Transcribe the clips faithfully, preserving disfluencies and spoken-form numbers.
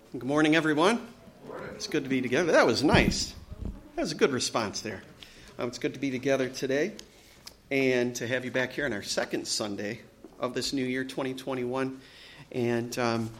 Good morning, everyone. Good morning. It's good to be together. That was nice. That was a good response there. Um, it's good to be together today and to have you back here on our second Sunday of this new year, twenty twenty-one. And um,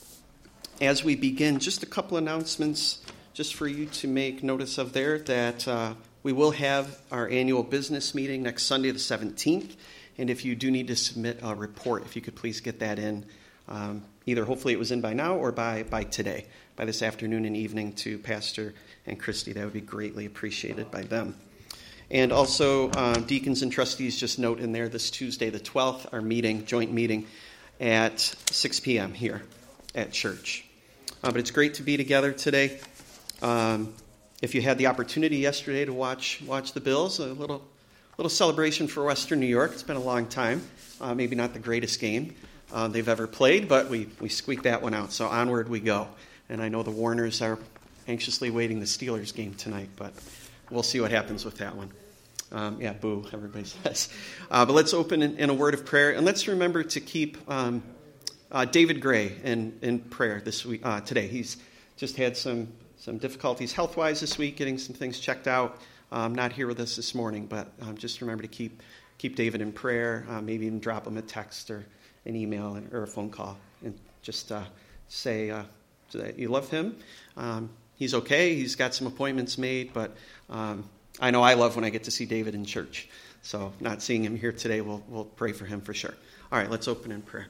as we begin, just a couple announcements just for you to make notice of there that uh, we will have our annual business meeting next Sunday, the seventeenth. And if you do need to submit a report, if you could please get that in. Um, either hopefully it was in by now or by, by today, by this afternoon and evening to Pastor and Christy. That would be greatly appreciated by them. And also, uh, deacons and trustees, just note in there this Tuesday, the twelfth, our meeting, joint meeting at six p.m. here at church. Uh, but it's great to be together today. Um, if you had the opportunity yesterday to watch watch the Bills, a little little celebration for Western New York. It's been a long time. Uh, maybe not the greatest game Uh, they've ever played, but we, we squeaked that one out, so onward we go. And I know the Warners are anxiously waiting the Steelers game tonight, but we'll see what happens with that one. Um, yeah, boo, everybody says. Uh, but let's open in, in a word of prayer, and let's remember to keep um, uh, David Gray in, in prayer this week uh, today. He's just had some, some difficulties health-wise this week, getting some things checked out. Um, not here with us this morning, but um, just remember to keep keep David in prayer, uh, maybe even drop him a text or an email or a phone call, and just uh, say uh, that you love him. Um, he's okay. He's got some appointments made, but um, I know I love when I get to see David in church. So not seeing him here today, we'll, we'll pray for him for sure. All right, let's open in prayer.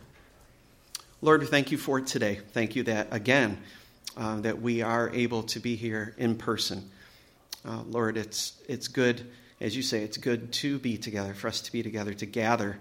Lord, we thank you for today. Thank you that, again, uh, that we are able to be here in person. Uh, Lord, it's it's good, as you say, it's good to be together, for us to be together, to gather.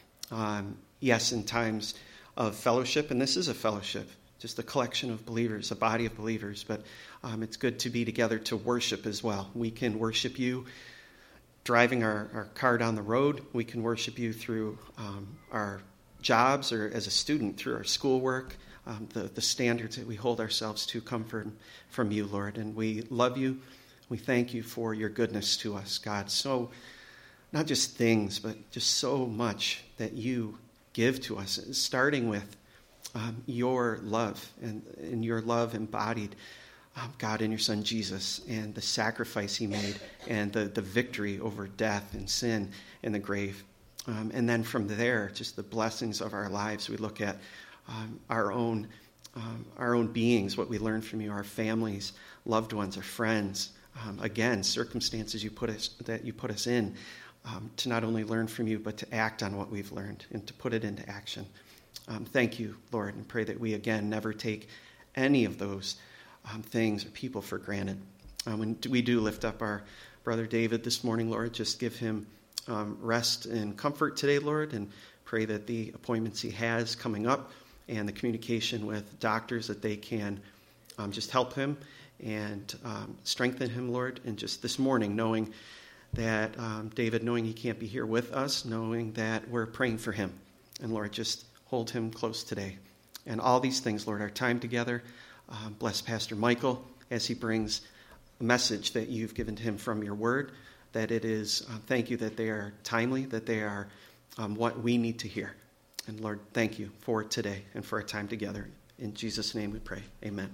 Um, Yes, in times of fellowship, and this is a fellowship, just a collection of believers, a body of believers, but um, it's good to be together to worship as well. We can worship you driving our, our car down the road. We can worship you through um, our jobs or as a student through our schoolwork. Um, the, the standards that we hold ourselves to come from, from you, Lord, and we love you. We thank you for your goodness to us, God. So not just things, but just so much that you give to us, starting with um, your love and, and your love embodied, um, God, in your Son Jesus, and the sacrifice he made, and the, the victory over death and sin and the grave. Um, and then from there, just the blessings of our lives. We look at um, our own um, our own beings, what we learn from you, our families, loved ones, our friends. Um, again, circumstances you put us that you put us in. Um, to not only learn from you, but to act on what we've learned and to put it into action. Um, thank you, Lord, and pray that we, again, never take any of those um, things or people for granted. Um, when we do lift up our brother David this morning, Lord, just give him um, rest and comfort today, Lord, and pray that the appointments he has coming up and the communication with doctors, that they can um, just help him and um, strengthen him, Lord, and just this morning knowing that um, David, knowing he can't be here with us, knowing that we're praying for him. And Lord, just hold him close today. And all these things, Lord, our time together. Um, bless Pastor Michael as he brings a message that you've given to him from your word, that it is, uh, thank you that they are timely, that they are um, what we need to hear. And Lord, thank you for today and for our time together. In Jesus' name we pray. Amen.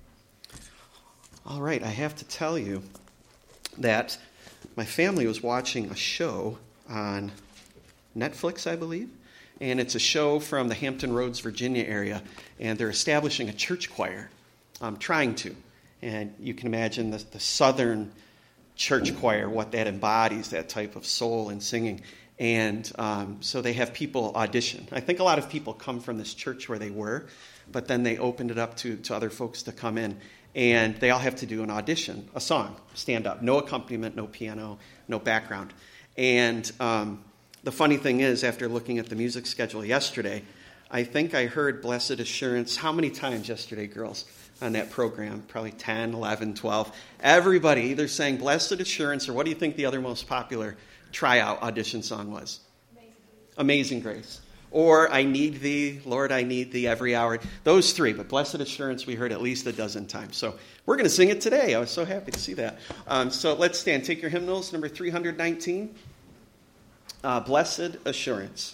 All right, I have to tell you that my family was watching a show on Netflix, I believe, and it's a show from the Hampton Roads, Virginia area, and they're establishing a church choir, um, trying to. And you can imagine the, the Southern church choir, what that embodies, that type of soul and singing. And um, so they have people audition. I think a lot of people come from this church where they were, but then they opened it up to, to other folks to come in. And they all have to do an audition, a song, stand up. No accompaniment, no piano, no background. And um, the funny thing is, after looking at the music schedule yesterday, I think I heard Blessed Assurance how many times yesterday, girls, on that program? Probably ten, eleven, twelve. Everybody either sang Blessed Assurance, or what do you think the other most popular tryout audition song was? Amazing Grace. Amazing Grace. Or I Need Thee, Lord, I Need Thee every hour. Those three, but Blessed Assurance we heard at least a dozen times. So we're going to sing it today. I was so happy to see that. Um, so let's stand. Take your hymnals, number three hundred nineteen. Uh, Blessed Assurance.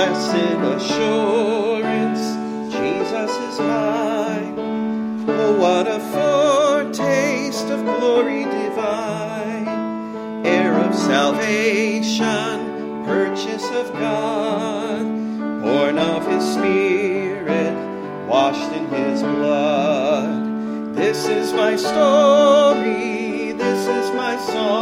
blessed assurance, Jesus is mine. Oh, what a foretaste of glory divine, heir of salvation, purchase of God, born of his Spirit, washed in his blood. This is my story, this is my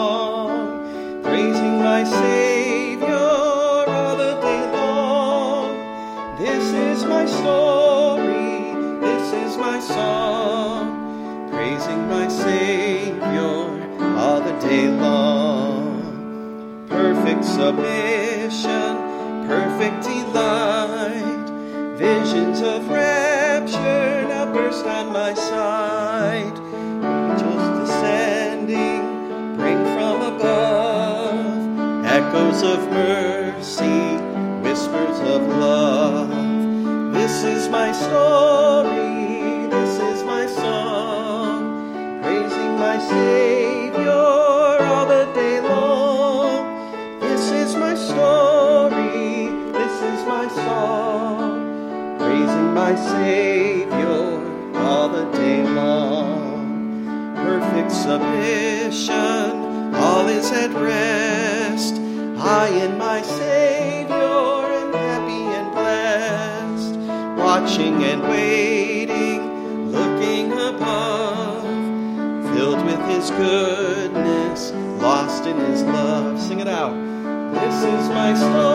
song, praising my Savior all the day long. This is my story, this is my song, praising my Savior all the day long. Perfect submission, perfect delight, visions of rapture now burst on my sight. Angels descending, bring from above echoes of mercy, whispers of love. This is my story, this is my song, praising my Savior all the day long. This is my story, this is my song, praising my Savior all the day long. Perfect submission, all is at rest. I and my Savior am happy and blessed, watching and waiting, looking above, filled with his goodness, lost in his love. Sing it out. This is my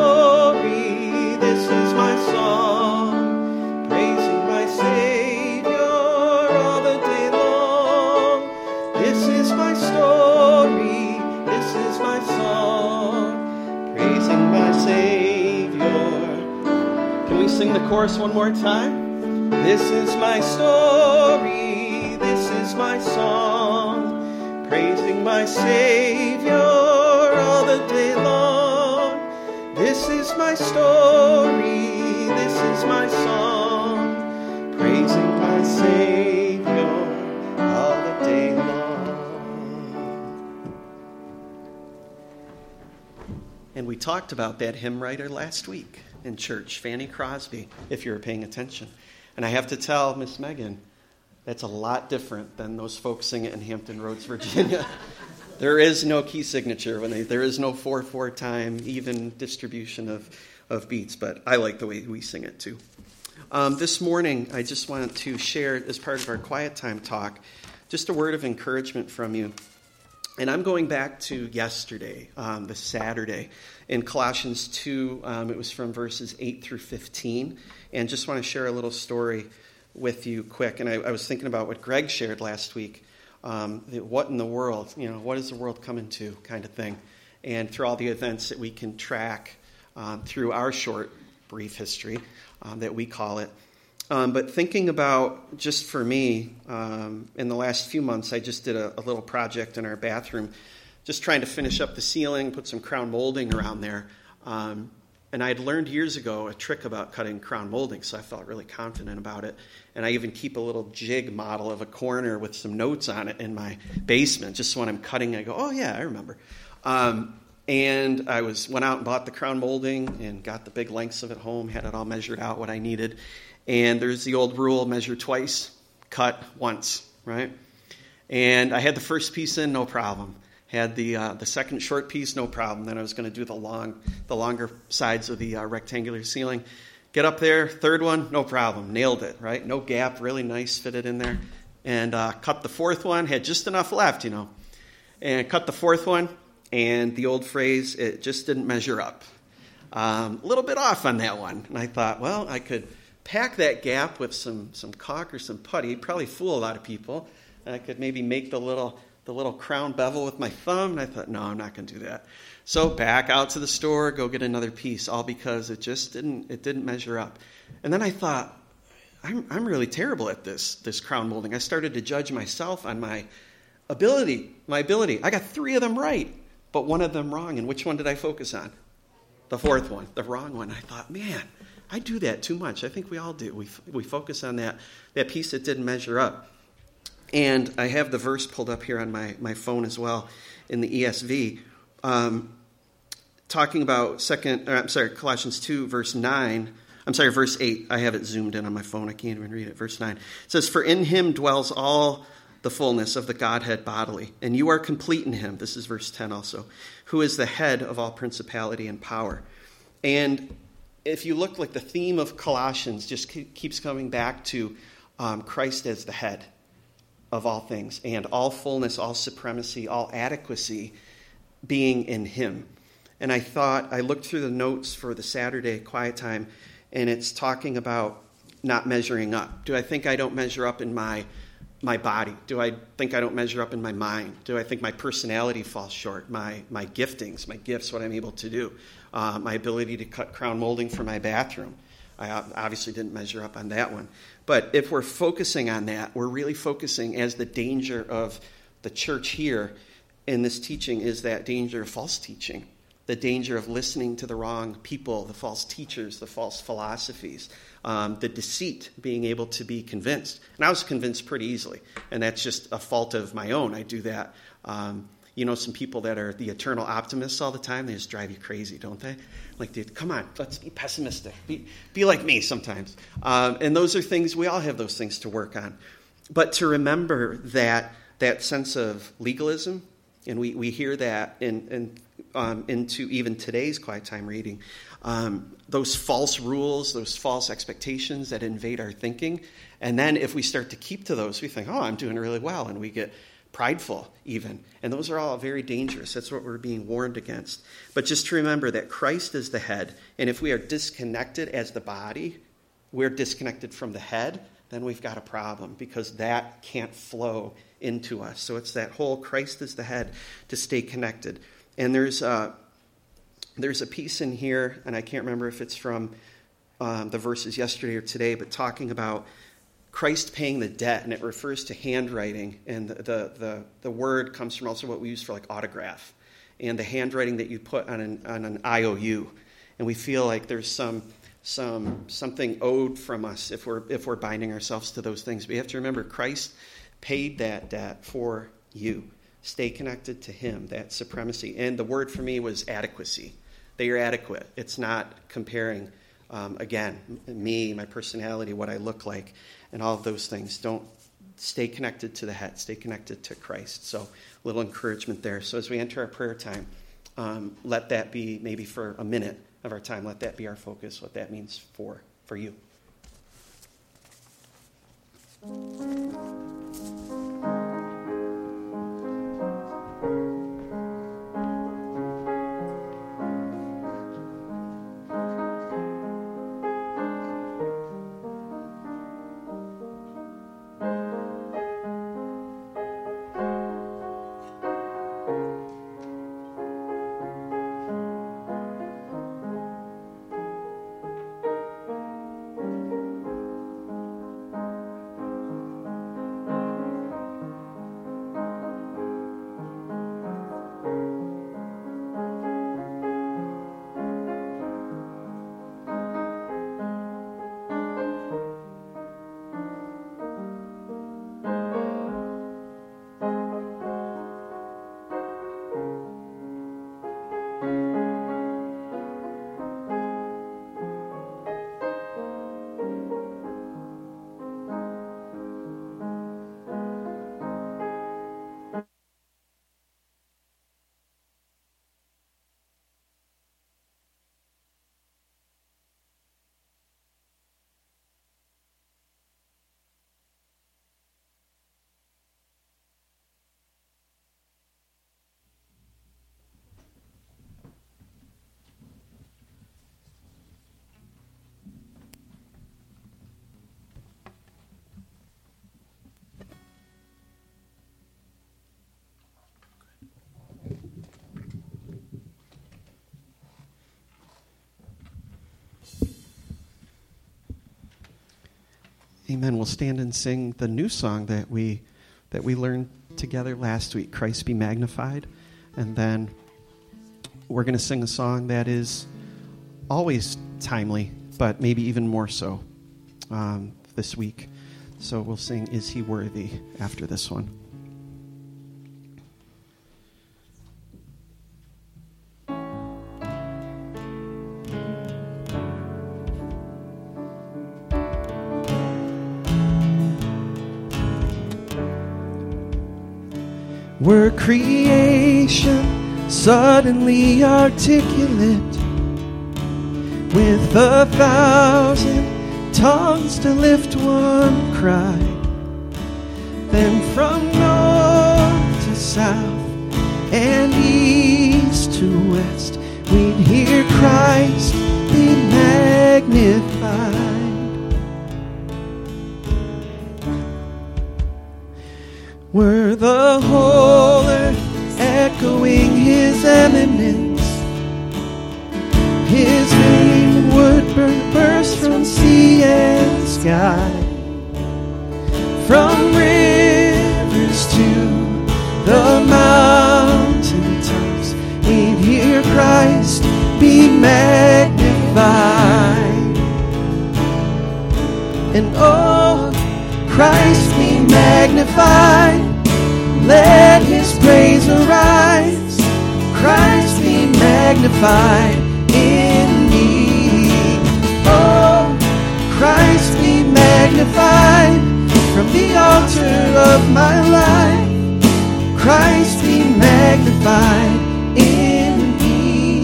story, this is my song, praising my Savior all the day long. This is my story, this is my song, praising my Savior. Can we sing the chorus one more time? This is my story, this is my song, praising my Savior all the day long. This is my story, this is my song, praising my Savior all the day long. And we talked about that hymn writer last week in church, Fanny Crosby, if you were paying attention. And I have to tell Miss Megan, that's a lot different than those folks sing it in Hampton Roads, Virginia. There is no key signature. When they, there is no four four time, even distribution of, of beats, but I like the way we sing it too. Um, this morning, I just wanted to share, as part of our quiet time talk, just a word of encouragement from you. And I'm going back to yesterday, um, the Saturday, in Colossians two. Um, it was from verses eight through fifteen. And just want to share a little story with you quick. And I, I was thinking about what Greg shared last week. Um, the, what in the world, you know, what is the world coming to kind of thing. And through all the events that we can track um, through our short, brief history um, that we call it. Um, but thinking about, just for me, um, in the last few months, I just did a, a little project in our bathroom, just trying to finish up the ceiling, put some crown molding around there. Um, and I had learned years ago a trick about cutting crown molding, so I felt really confident about it. And I even keep a little jig model of a corner with some notes on it in my basement, just so when I'm cutting, I go, oh yeah, I remember. Um, and I was went out and bought the crown molding and got the big lengths of it home, had it all measured out what I needed. And there's the old rule, measure twice, cut once, right? And I had the first piece in, no problem. Had the uh, the second short piece, no problem. Then I was going to do the long, the longer sides of the uh, rectangular ceiling. Get up there, third one, no problem. Nailed it, right? No gap, really nice, fitted in there. And uh, cut the fourth one, had just enough left, you know. And cut the fourth one, and the old phrase, it just didn't measure up. Um, a little bit off on that one. And I thought, well, I could pack that gap with some, some caulk or some putty. It'd probably fool a lot of people. And I could maybe make the little the little crown bevel with my thumb. And I thought, no, I'm not going to do that. So back out to the store, go get another piece, all because it just didn't it didn't measure up. And then I thought, I'm I'm really terrible at this this crown molding. I started to judge myself on my ability, my ability. I got three of them right, but one of them wrong. And which one did I focus on? The fourth one, the wrong one. I thought, man, I do that too much. I think we all do. We we focus on that that piece that didn't measure up. And I have the verse pulled up here on my, my phone as well in the E S V. Um, talking about second, or I'm sorry, Colossians two, verse nine. I'm sorry, verse eight. I have it zoomed in on my phone. I can't even read it. Verse nine. It says, "For in him dwells all the fullness of the Godhead bodily, and you are complete in him." This is verse ten also. "Who is the head of all principality and power." And if you look, like the theme of Colossians just keeps coming back to um, Christ as the head of all things, and all fullness, all supremacy, all adequacy being in him. And I thought, I looked through the notes for the Saturday quiet time, and it's talking about not measuring up. Do I think I don't measure up in my my body? Do I think I don't measure up in my mind? Do I think my personality falls short? My my giftings, my gifts, what I'm able to do, uh, my ability to cut crown molding for my bathroom. I obviously didn't measure up on that one. But if we're focusing on that, we're really focusing, as the danger of the church here in this teaching is that danger of false teaching, the danger of listening to the wrong people, the false teachers, the false philosophies, um, the deceit, being able to be convinced. And I was convinced pretty easily, and that's just a fault of my own. I do that. Um, you know, some people that are the eternal optimists all the time, they just drive you crazy, don't they? Like, dude, come on, let's be pessimistic. Be, be like me sometimes. Um, and those are things, we all have those things to work on. But to remember that that sense of legalism, and we, we hear that in, in um, into even today's quiet time reading, um, those false rules, those false expectations that invade our thinking. And then if we start to keep to those, we think, oh, I'm doing really well, and we get prideful even. And those are all very dangerous. That's what we're being warned against. But just to remember that Christ is the head, and if we are disconnected as the body, we're disconnected from the head, then we've got a problem, because that can't flow into us. So it's that whole Christ is the head, to stay connected. And there's a, there's a piece in here, and I can't remember if it's from um, the verses yesterday or today, but talking about Christ paying the debt, and it refers to handwriting, and the, the the the word comes from also what we use for like autograph, and the handwriting that you put on an on an I O U, and we feel like there's some some something owed from us if we're if we're binding ourselves to those things. We have to remember Christ paid that debt for you. Stay connected to him, that supremacy. And the word for me was adequacy. They are adequate. It's not comparing, um, again, me, my personality, what I look like, and all of those things. Don't stay connected to the head. Stay connected to Christ. So a little encouragement there. So as we enter our prayer time, um, let that be, maybe for a minute of our time, let that be our focus, what that means for, for you. Amen. We'll stand and sing the new song that we that we learned together last week, Christ Be Magnified. And then we're going to sing a song that is always timely, but maybe even more so um, this week. So we'll sing Is He Worthy after this one. were creation suddenly articulate, with a thousand tongues to lift one cry. Then from north to south and east to west, we'd hear Christ be magnified. Were the whole earth echoing his eminence, his name would burst from sea and sky. From rivers to the mountain tops, we'd hear Christ be magnified. And oh, Christ be magnified, let his praise arise. Christ be magnified in me. Oh, Christ be magnified from the altar of my life. Christ be magnified in me.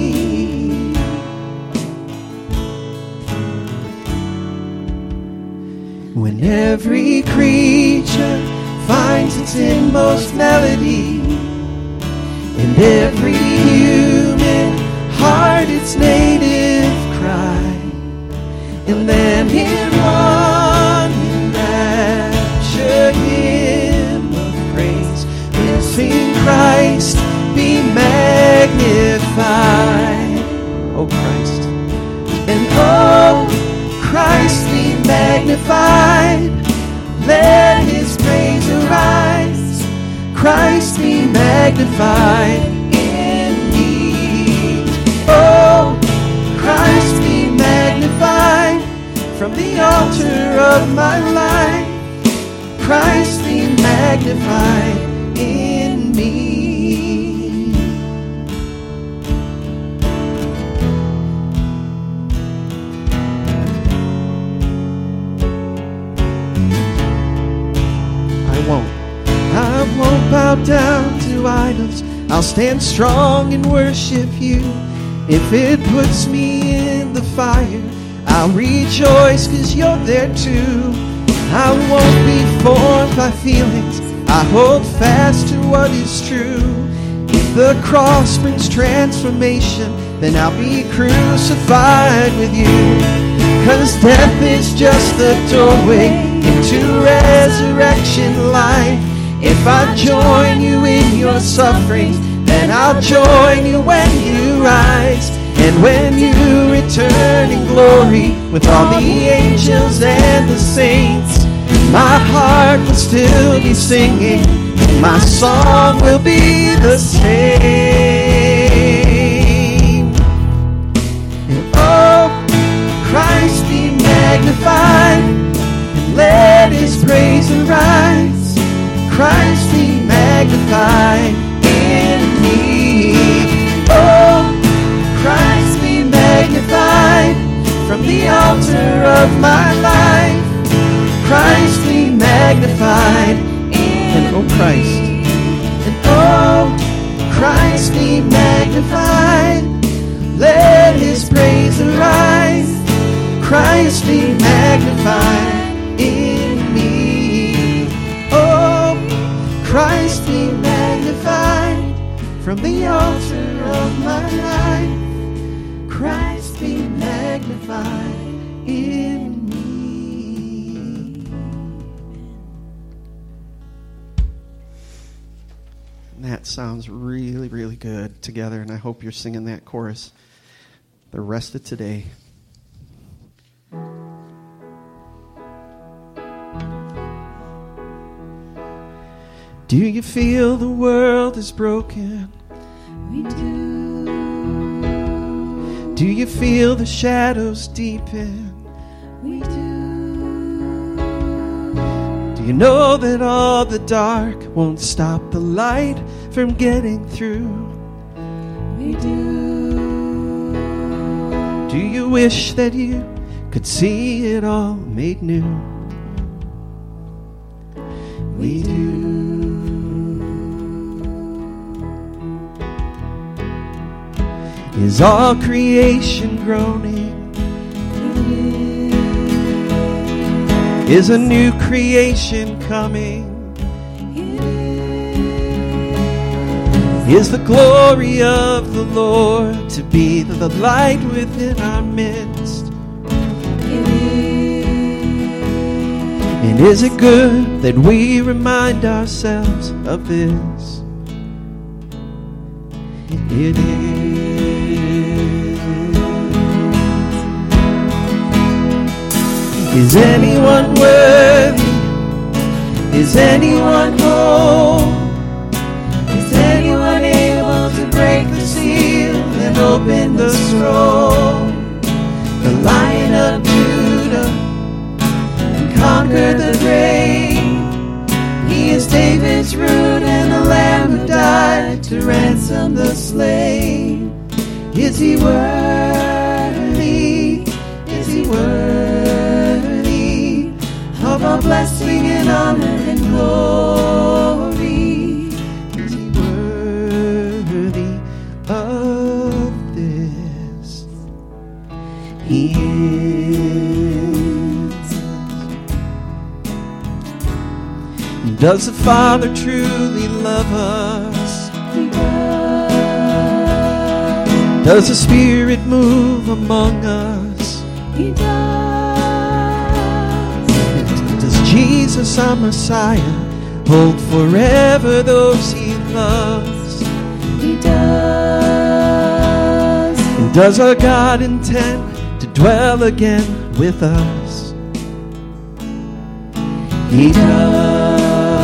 When every creature finds its inmost melody, and every human heart its native cry, and then in one enraptured hymn of praise we'll sing, Christ be magnified. Oh Christ, and oh Christ be magnified, let his praise arise. Christ be magnified in me. Oh, Christ be magnified from the altar of my life. Christ be magnified in me. I won't. I won't bow down to idols. I'll stand strong and worship you. If it puts me in the fire, I'll rejoice because you're there too. I won't be formed by feelings. I hold fast to what is true. If the cross brings transformation, then I'll be crucified with you. Cause death is just the doorway into resurrection life. If I join you in your sufferings, then I'll join you when you rise. And when you return in glory with all the angels and the saints, my heart will still be singing, and my song will be the same. And oh, Christ be magnified, and let his praise arise. Christ be magnified in me. Oh, Christ be magnified from the altar of my life. Christ be magnified in and oh Christ, and oh Christ be magnified, let his praise arise. Christ be magnified in me. Oh, Christ be magnified from the altar of my life. Christ be magnified in me. That sounds really, really good together, and I hope you're singing that chorus the rest of today. Do you feel the world is broken? We do. Do you feel the shadows deepen? We do. Do you know that all the dark won't stop the light from getting through? We do. Do you wish that you could see it all made new? We do. Is all creation groaning? Is a new creation coming? Is the glory of the Lord to be the light within our midst? And is it good that we remind ourselves of this? It is. Is anyone worthy? Is anyone whole? Is anyone able to break the seal and open the scroll? The Lion of Judah and conquer the grave. He is David's root and the Lamb who died to ransom the slave. Is he worthy? Is he worthy of all blessing and honor and glory? Is he worthy of this? He is. Does the Father truly love us? He does. Does the Spirit move among us? He does. Does Jesus, our Messiah, hold forever those he loves? He does. And does our God intend to dwell again with us? He does.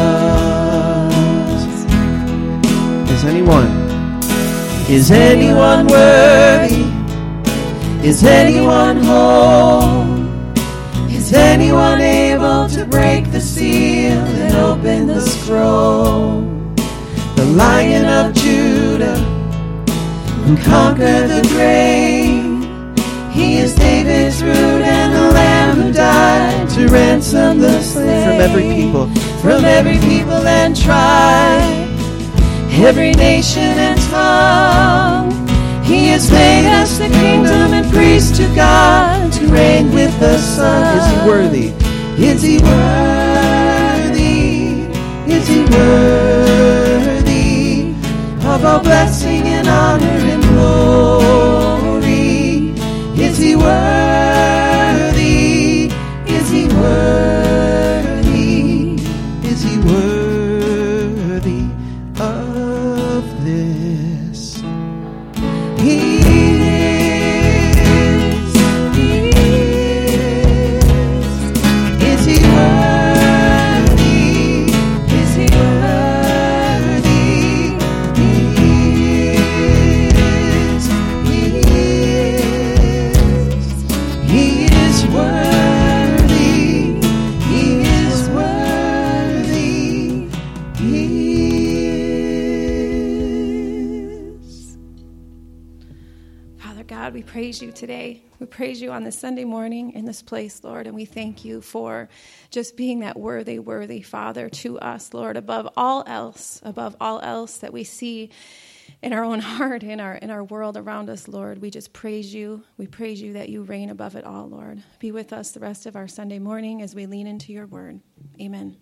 Is anyone? Is anyone worthy? Is anyone whole? Is anyone able to break the seal and open the scroll? The Lion of Judah who conquered the grave. He is David's root and the Lamb who died to ransom the slave. From every people, from every people and tribe, every nation and tongue. He has made us the kingdom and priests to God, to reign with the Son. Is he worthy? Is he worthy? Is he worthy of all blessing and honor and glory? Is he worthy? Is he worthy? Is he worthy of this? He is. He is. Is he worthy? Is he worthy? He is. He is. He is worthy. He is worthy. He is. Father God, we praise you today. We praise you on this Sunday morning in this place, Lord, and we thank you for just being that worthy, worthy Father to us, Lord, above all else, above all else that we see in our own heart, in our in our world around us, Lord. We just praise you. We praise you that you reign above it all, Lord. Be with us the rest of our Sunday morning as we lean into your word. Amen.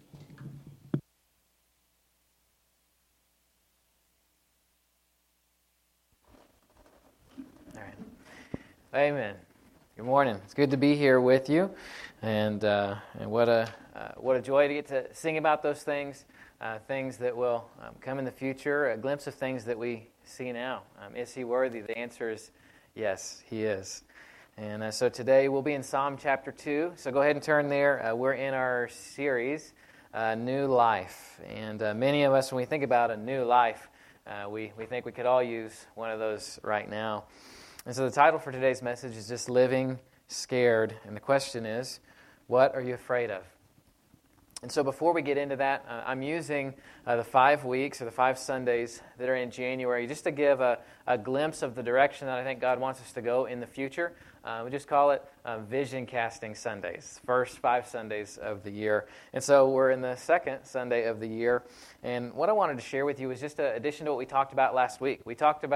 All right. Amen. Good morning. It's good to be here with you, and uh, and what a uh, what a joy to get to sing about those things, uh, things that will um, come in the future, a glimpse of things that we see now. Um, is he worthy? The answer is yes, he is. And uh, so today we'll be in Psalm chapter two. So go ahead and turn there. Uh, we're in our series, uh, New Life, and uh, many of us, when we think about a new life, uh, we we think we could all use one of those right now. And so the title for today's message is just Living Scared. And the question is, what are you afraid of? And so before we get into that, uh, I'm using uh, the five weeks or the five Sundays that are in January just to give a, a glimpse of the direction that I think God wants us to go in the future. Uh, we just call it uh, Vision Casting Sundays, first five Sundays of the year. And so we're in the second Sunday of the year. And what I wanted to share with you is just an addition to what we talked about last week. We talked about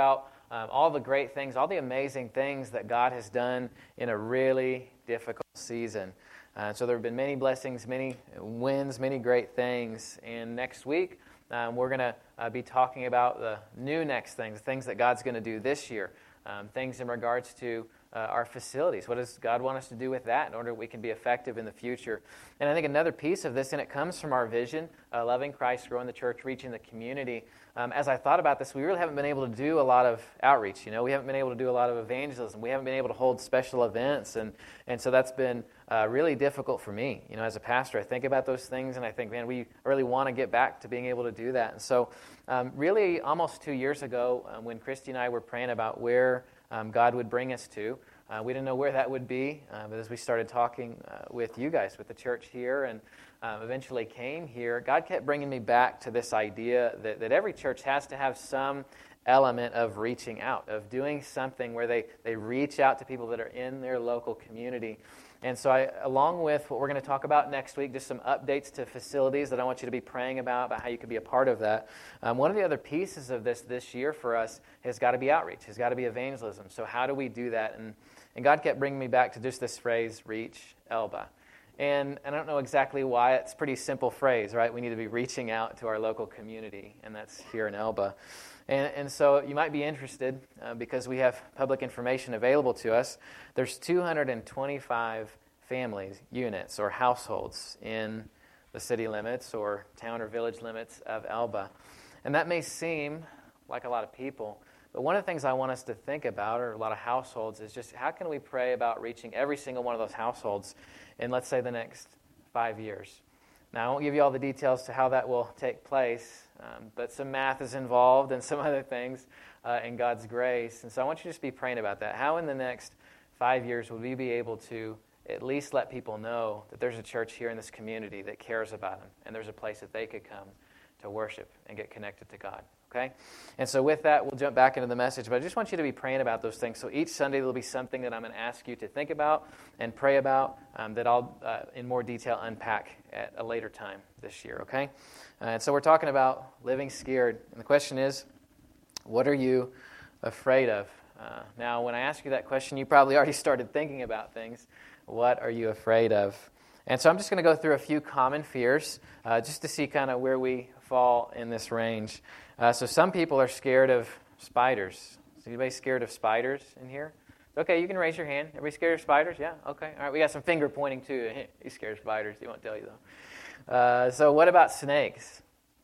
um, all the great things, all the amazing things that God has done in a really difficult season. Uh, so there have been many blessings, many wins, many great things. And next week, um, we're going to uh, be talking about the new next things, things that God's going to do this year, um, things in regards to uh, our facilities. What does God want us to do with that in order that we can be effective in the future? And I think another piece of this, and it comes from our vision, uh, loving Christ, growing the church, reaching the community. Um, as I thought about this, we really haven't been able to do a lot of outreach. You know, we haven't been able to do a lot of evangelism. We haven't been able to hold special events, and and so that's been uh, really difficult for me. You know, as a pastor, I think about those things, and I think, man, we really want to get back to being able to do that. And so, um, really, almost two years ago, um, when Christy and I were praying about where um, God would bring us to, uh, we didn't know where that would be, uh, but as we started talking uh, with you guys, with the church here, and Um, eventually came here, God kept bringing me back to this idea that, that every church has to have some element of reaching out, of doing something where they, they reach out to people that are in their local community. And so I, along with what we're going to talk about next week, just some updates to facilities that I want you to be praying about, about how you could be a part of that. Um, one of the other pieces of this this year for us has got to be outreach, has got to be evangelism. So how do we do that? And, and God kept bringing me back to just this phrase, reach Elba. And I don't know exactly why. It's a pretty simple phrase, right? We need to be reaching out to our local community, and that's here in Elba. And, and so you might be interested, uh, because we have public information available to us. There's two hundred twenty-five families, units, or households in the city limits or town or village limits of Elba. And that may seem like a lot of people, but one of the things I want us to think about, or a lot of households, is just how can we pray about reaching every single one of those households in, let's say, the next five years. Now, I won't give you all the details to how that will take place, um, but some math is involved and some other things uh, in God's grace. And so I want you to just be praying about that. How in the next five years will we be able to at least let people know that there's a church here in this community that cares about them, and there's a place that they could come to worship and get connected to God? Okay? And so with that, we'll jump back into the message. But I just want you to be praying about those things. So each Sunday, there'll be something that I'm going to ask you to think about and pray about um, that I'll, uh, in more detail, unpack at a later time this year. Okay? Uh, and so we're talking about living scared. And the question is, what are you afraid of? Uh, now, when I ask you that question, you probably already started thinking about things. What are you afraid of? And so I'm just going to go through a few common fears uh, just to see kind of where we fall in this range. Uh, so some people are scared of spiders. Is anybody scared of spiders in here? Okay, you can raise your hand. Everybody scared of spiders? Yeah? Okay. All right, we got some finger pointing too. He's scared of spiders. He won't tell you though. Uh, so what about snakes?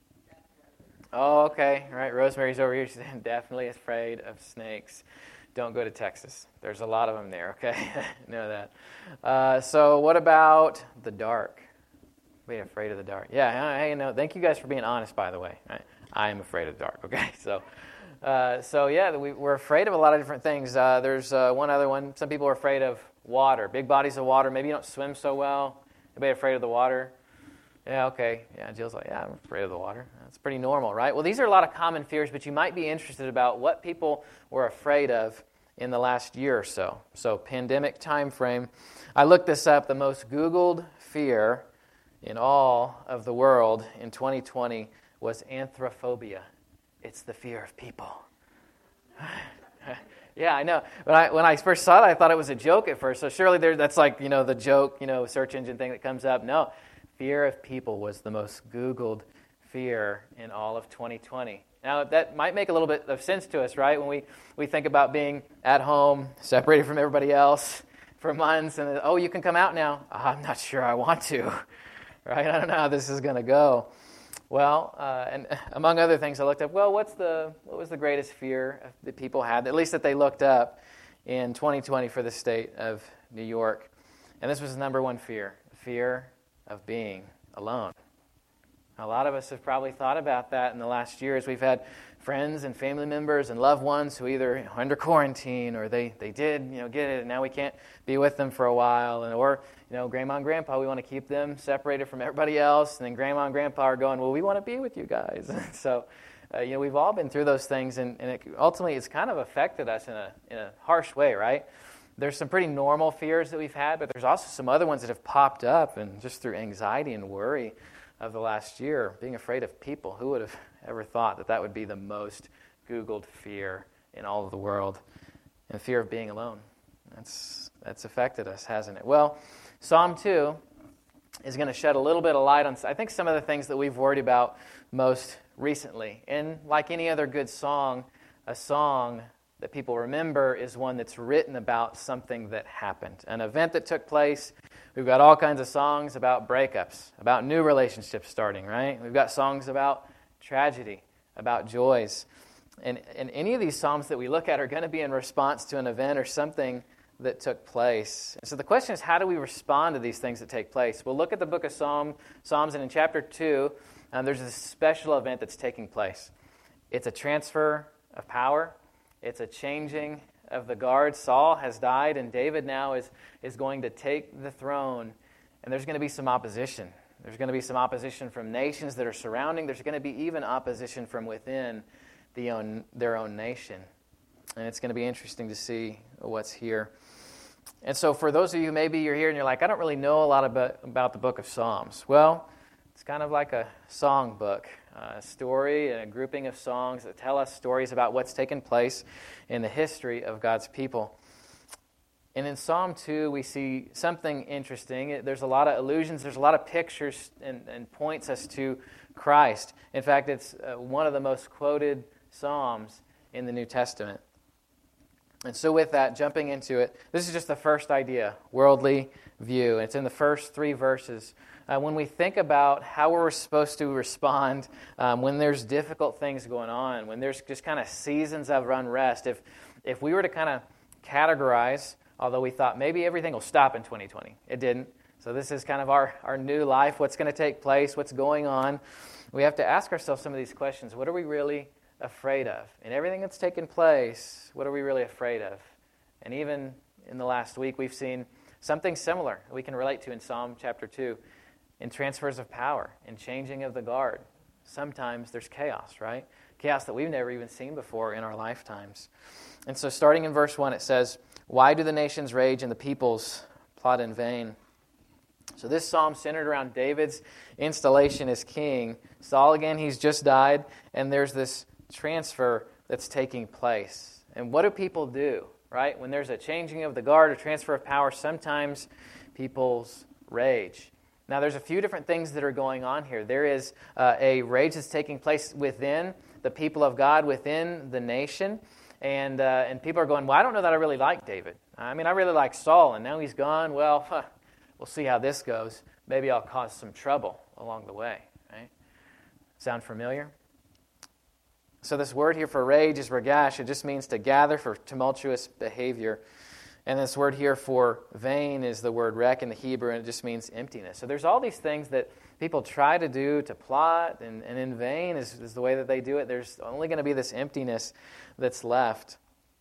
Oh, okay. All right, Rosemary's over here. She's definitely afraid of snakes. Don't go to Texas. There's a lot of them there, okay? Know that. Uh, so what about the dark? Be afraid of the dark. Yeah, hey, no, thank you guys for being honest, by the way. I, I am afraid of the dark, okay? So, uh, so yeah, we, we're afraid of a lot of different things. Uh, there's uh, one other one. Some people are afraid of water, big bodies of water. Maybe you don't swim so well. Anybody afraid of the water? Yeah, okay. Yeah, Jill's like, yeah, I'm afraid of the water. That's pretty normal, right? Well, these are a lot of common fears, but you might be interested about what people were afraid of in the last year or so. So, pandemic time frame. I looked this up. The most Googled fear in all of the world in twenty twenty was anthrophobia. It's the fear of people. Yeah, I know. When I when I first saw it, I thought it was a joke at first. So surely there, that's like, you know, the joke, you know, search engine thing that comes up. No, fear of people was the most Googled fear in all of twenty twenty. Now, that might make a little bit of sense to us, right? When we, we think about being at home, separated from everybody else for months, and, oh, you can come out now. Oh, I'm not sure I want to, right? I don't know how this is going to go. Well, uh, and among other things, I looked up, well, what's the what was the greatest fear that people had, at least that they looked up in twenty twenty for the state of New York? And this was the number one fear, fear of being alone. A lot of us have probably thought about that in the last year as we've had friends and family members and loved ones who either are under quarantine or they, they did, you know, get it, and now we can't be with them for a while. And or, you know, grandma and grandpa, we want to keep them separated from everybody else. And then grandma and grandpa are going, well, we want to be with you guys. so, uh, you know, we've all been through those things, and, and it, ultimately it's kind of affected us in a in a harsh way, right? There's some pretty normal fears that we've had, but there's also some other ones that have popped up, and just through anxiety and worry of the last year, being afraid of people. Who would have ever thought that that would be the most Googled fear in all of the world, and fear of being alone. That's that's affected us, hasn't it? Well, Psalm two is going to shed a little bit of light on, I think, some of the things that we've worried about most recently. And like any other good song, a song that people remember is one that's written about something that happened, an event that took place. We've got all kinds of songs about breakups, about new relationships starting, right? We've got songs about tragedy, about joys. And, and any of these psalms that we look at are going to be in response to an event or something that took place. And so the question is, how do we respond to these things that take place? We'll look at the book of Psalm, Psalms, and in chapter two, um, there's this special event that's taking place. It's a transfer of power. It's a changing of the guard. Saul has died, and David now is, is going to take the throne. And there's going to be some opposition. There's going to be some opposition from nations that are surrounding. There's going to be even opposition from within the own, their own nation. And it's going to be interesting to see what's here. And so for those of you, maybe you're here and you're like, I don't really know a lot about, about the book of Psalms. Well, it's kind of like a song book, a story and a grouping of songs that tell us stories about what's taken place in the history of God's people. And in Psalm two, we see something interesting. There's a lot of allusions, there's a lot of pictures and, and points us to Christ. In fact, it's uh, one of the most quoted Psalms in the New Testament. And so with that, jumping into it, this is just the first idea, worldly view. It's in the first three verses. Uh, when we think about how we're supposed to respond um, when there's difficult things going on, when there's just kind of seasons of unrest, if if we were to kind of categorize, although we thought maybe everything will stop in twenty twenty, it didn't. So this is kind of our, our new life, what's going to take place, what's going on. We have to ask ourselves some of these questions. What are we really afraid of? In everything that's taken place, what are we really afraid of? And even in the last week, we've seen something similar we can relate to in Psalm chapter two, in transfers of power, in changing of the guard. Sometimes there's chaos, right? Chaos that we've never even seen before in our lifetimes. And so starting in verse one, it says, "Why do the nations rage and the peoples plot in vain?" So this psalm centered around David's installation as king. Saul, again, he's just died, and there's this transfer that's taking place. And what do people do, right? When there's a changing of the guard, a transfer of power, sometimes people's rage. Now, there's a few different things that are going on here. There is uh, a rage that's taking place within the people of God, within the nation. And uh, and people are going, well, I don't know that I really like David. I mean, I really like Saul, and now he's gone. Well, huh, we'll see how this goes. Maybe I'll cause some trouble along the way. Right? Sound familiar? So this word here for rage is ragash. It just means to gather for tumultuous behavior. And this word here for vain is the word rek in the Hebrew, and it just means emptiness. So there's all these things that people try to do, to plot, and, and in vain is, is the way that they do it. There's only going to be this emptiness that's left.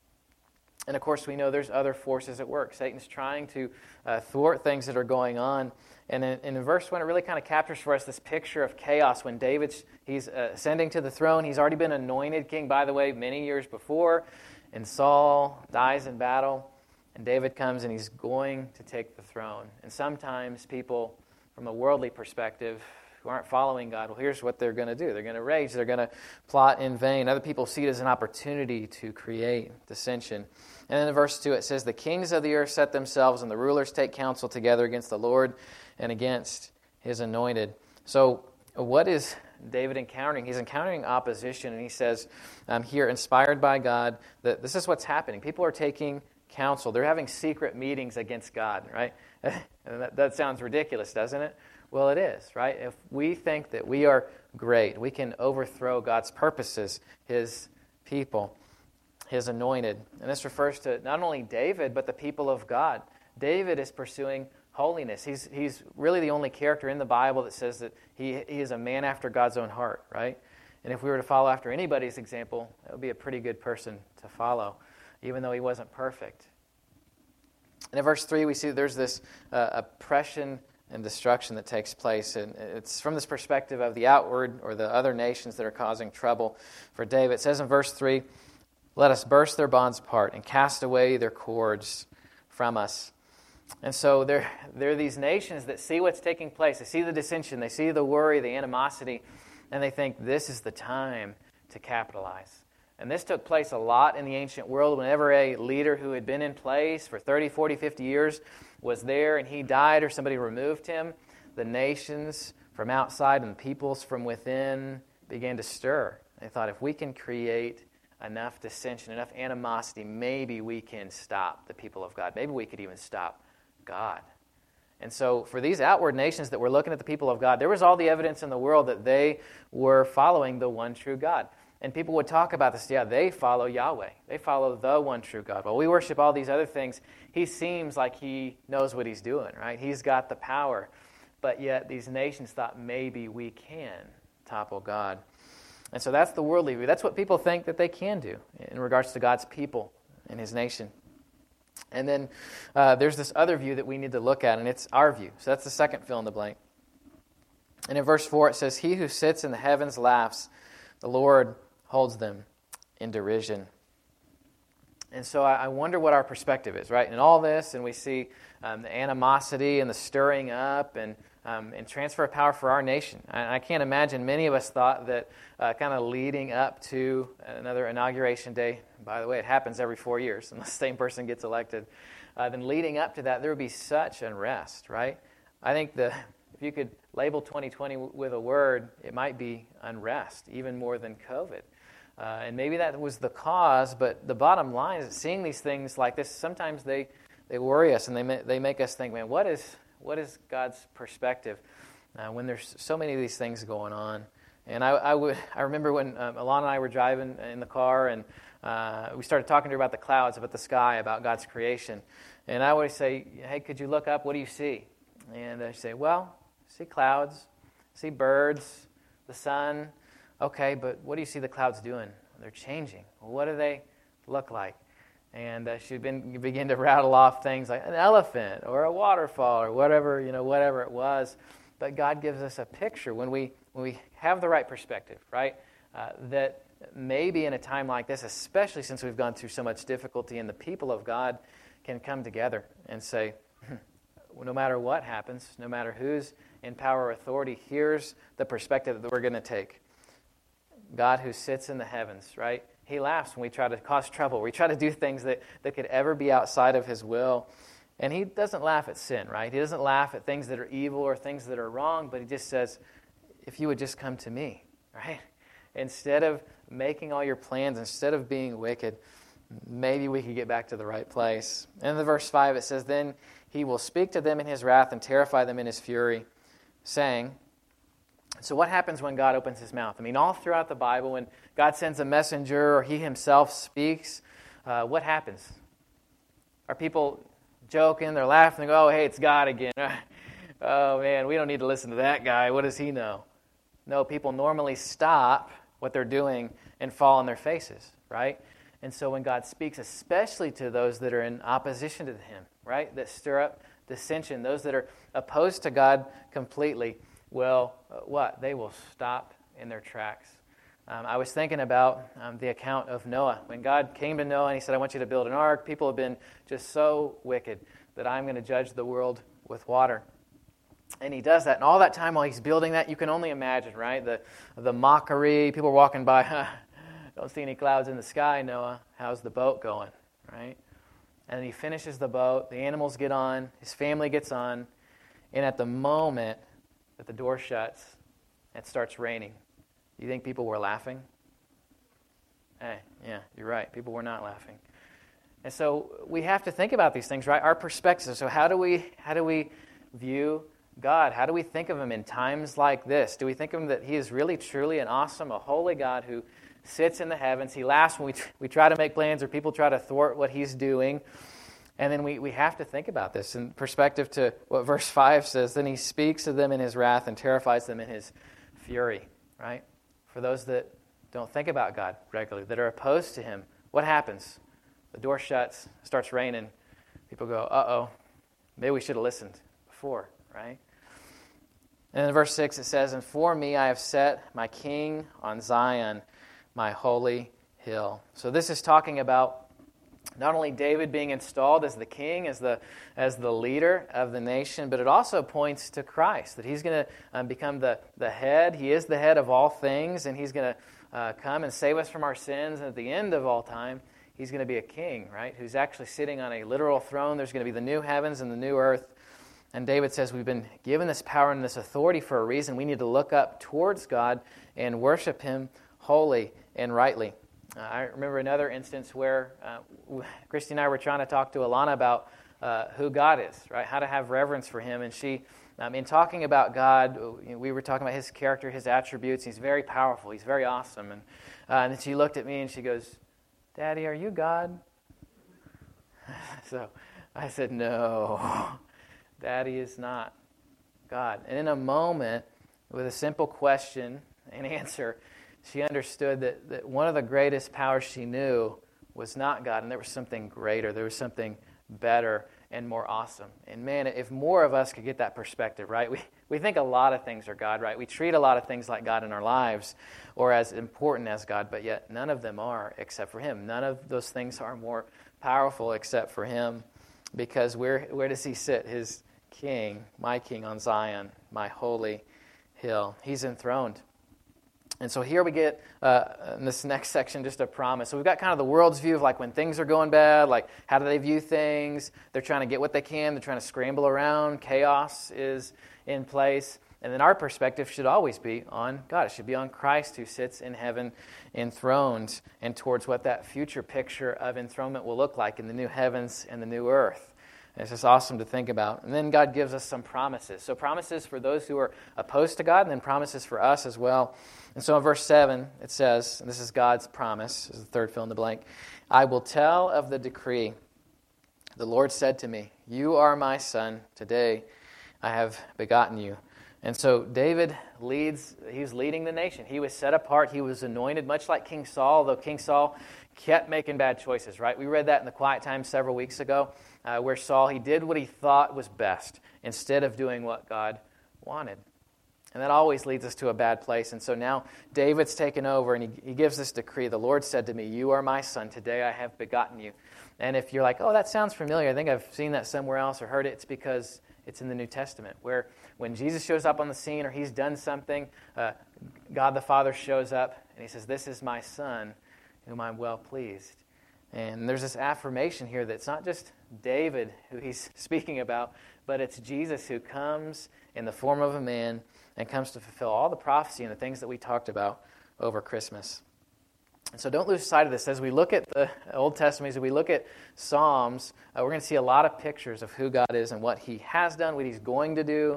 And of course, we know there's other forces at work. Satan's trying to uh, thwart things that are going on. And in, in verse one, it really kind of captures for us this picture of chaos when David's, he's uh, ascending to the throne. He's already been anointed king, by the way, many years before. And Saul dies in battle. And David comes and he's going to take the throne. And sometimes people, from a worldly perspective, who aren't following God, well, here's what they're going to do. They're going to rage. They're going to plot in vain. Other people see it as an opportunity to create dissension. And then in verse two, it says, "The kings of the earth set themselves, and the rulers take counsel together against the Lord and against his anointed." So what is David encountering? He's encountering opposition, and he says um, here, inspired by God, that this is what's happening. People are taking counsel. They're having secret meetings against God, right? that, that sounds ridiculous, doesn't it? Well, it is, right? If we think that we are great, we can overthrow God's purposes, his people, his anointed. And this refers to not only David, but the people of God. David is pursuing holiness. He's he's really the only character in the Bible that says that he, he is a man after God's own heart, right? And if we were to follow after anybody's example, that would be a pretty good person to follow, even though he wasn't perfect. And in verse three, we see that there's this uh, oppression and destruction that takes place. And it's from this perspective of the outward or the other nations that are causing trouble for David. It says in verse three, "Let us burst their bonds apart and cast away their cords from us." And so there, there are these nations that see what's taking place. They see the dissension. They see the worry, the animosity, and they think this is the time to capitalize. And this took place a lot in the ancient world. Whenever a leader who had been in place for thirty, forty, fifty years was there and he died or somebody removed him, the nations from outside and the peoples from within began to stir. They thought, if we can create enough dissension, enough animosity, maybe we can stop the people of God. Maybe we could even stop God. And so for these outward nations that were looking at the people of God, there was all the evidence in the world that they were following the one true God. And people would talk about this. Yeah, they follow Yahweh. They follow the one true God. Well, we worship all these other things. He seems like he knows what he's doing, right? He's got the power. But yet these nations thought maybe we can topple God. And so that's the worldly view. That's what people think that they can do in regards to God's people and his nation. And then uh, there's this other view that we need to look at, and it's our view. So that's the second fill in the blank. And in verse four it says, "He who sits in the heavens laughs. The Lord holds them in derision." And so I wonder what our perspective is, right? In all this, and we see um, the animosity and the stirring up and um, and transfer of power for our nation. And I can't imagine many of us thought that uh, kind of leading up to another inauguration day, by the way, it happens every four years, and the same person gets elected, uh, then leading up to that, there would be such unrest, right? I think the if you could label twenty twenty with a word, it might be unrest, even more than COVID. Uh, and maybe that was the cause, but the bottom line is that seeing these things like this, sometimes they, they worry us and they ma- they make us think, man, what is what is God's perspective uh, when there's so many of these things going on? And I I, would, I remember when um, Alana and I were driving in the car and uh, we started talking to her about the clouds, about the sky, about God's creation. And I always say, hey, could you look up? What do you see? And I say, well, I see clouds, I see birds, the sun. Okay, but what do you see the clouds doing? They're changing. Well, what do they look like? And uh, she been, begin to rattle off things like an elephant or a waterfall or whatever, you know, whatever it was. But God gives us a picture when we when we have the right perspective, right? Uh, that maybe in a time like this, especially since we've gone through so much difficulty, and the people of God can come together and say, hmm, no matter what happens, no matter who's in power or authority, here's the perspective that we're going to take. God who sits in the heavens, right? He laughs when we try to cause trouble. We try to do things that, that could ever be outside of his will. And he doesn't laugh at sin, right? He doesn't laugh at things that are evil or things that are wrong, but he just says, if you would just come to me, right? Instead of making all your plans, instead of being wicked, maybe we could get back to the right place. And in the verse five it says, then he will speak to them in his wrath and terrify them in his fury, saying... So what happens when God opens his mouth? I mean, all throughout the Bible, when God sends a messenger or he himself speaks, uh, what happens? Are people joking? They're laughing. They go, oh, hey, it's God again. Oh, man, we don't need to listen to that guy. What does he know? No, people normally stop what they're doing and fall on their faces, right? And so when God speaks, especially to those that are in opposition to him, right, that stir up dissension, those that are opposed to God completely, well, uh, what? They will stop in their tracks. Um, I was thinking about um, the account of Noah. When God came to Noah and he said, I want you to build an ark. People have been just so wicked that I'm going to judge the world with water. And he does that. And all that time while he's building that, you can only imagine, right? The the mockery. People are walking by. Huh, don't see any clouds in the sky, Noah. How's the boat going, right? And then he finishes the boat. The animals get on. His family gets on. And at the moment that the door shuts, it starts raining. Do you think people were laughing? Hey, yeah, you're right. People were not laughing. And so we have to think about these things, right? Our perspective. So how do we how do we view God? How do we think of him in times like this? Do we think of him that he is really, truly an awesome, a holy God who sits in the heavens? He laughs when we we try to make plans or people try to thwart what he's doing. And then we, we have to think about this in perspective to what verse five says. Then he speaks to them in his wrath and terrifies them in his fury, right? For those that don't think about God regularly, that are opposed to him, what happens? The door shuts, starts raining. People go, uh-oh, maybe we should have listened before, right? And in verse six it says, and for me I have set my king on Zion, my holy hill. So this is talking about not only David being installed as the king, as the as the leader of the nation, but it also points to Christ, that he's going to um, become the, the head. He is the head of all things, and he's going to uh, come and save us from our sins. And at the end of all time, he's going to be a king, right, who's actually sitting on a literal throne. There's going to be the new heavens and the new earth. And David says we've been given this power and this authority for a reason. We need to look up towards God and worship him wholly and rightly. Uh, I remember another instance where uh, Christy and I were trying to talk to Alana about uh, who God is, right? How to have reverence for him. And she, um, in talking about God, you know, we were talking about his character, his attributes. He's very powerful. He's very awesome. And, uh, and then she looked at me and she goes, "Daddy, are you God?" So I said, "No, Daddy is not God." And in a moment, with a simple question and answer, she understood that, that one of the greatest powers she knew was not God, and there was something greater. There was something better and more awesome. And man, if more of us could get that perspective, right? We we think a lot of things are God, right? We treat a lot of things like God in our lives or as important as God, but yet none of them are except for him. None of those things are more powerful except for him, because where where does he sit? His king, my king on Zion, my holy hill. He's enthroned. And so here we get, uh, in this next section, just a promise. So we've got kind of the world's view of like when things are going bad, like how do they view things? They're trying to get what they can. They're trying to scramble around. Chaos is in place. And then our perspective should always be on God. It should be on Christ who sits in heaven enthroned, and towards what that future picture of enthronement will look like in the new heavens and the new earth. It's just awesome to think about. And then God gives us some promises. So promises for those who are opposed to God, and then promises for us as well. And so in verse seven, it says, and this is God's promise, this is the third fill in the blank, "I will tell of the decree. The Lord said to me, 'You are my son. Today I have begotten you.'" And so David leads, he was leading the nation. He was set apart. He was anointed, much like King Saul, though King Saul kept making bad choices, right? We read that in the quiet time several weeks ago, uh, where Saul, he did what he thought was best instead of doing what God wanted. And that always leads us to a bad place. And so now David's taken over, and he, he gives this decree. "The Lord said to me, 'You are my son. Today I have begotten you.'" And if you're like, "Oh, that sounds familiar. I think I've seen that somewhere else or heard it," it's because it's in the New Testament, where when Jesus shows up on the scene or he's done something, uh, God the Father shows up, and he says, "This is my son, whom I'm well pleased." And there's this affirmation here that it's not just David who he's speaking about, but it's Jesus who comes in the form of a man and comes to fulfill all the prophecy and the things that we talked about over Christmas. And so don't lose sight of this. As we look at the Old Testament, as we look at Psalms, uh, we're going to see a lot of pictures of who God is and what he has done, what he's going to do,